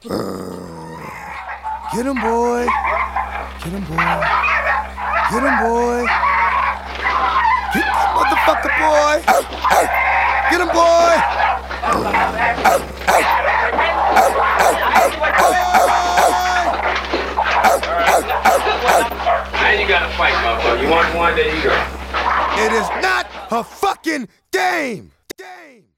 Get him, boy. Get him, boy. Get him, boy. Get that motherfucker, boy. Get him, boy. Now you gotta fight, motherfucker. You want one, there you go. It is not a fucking game.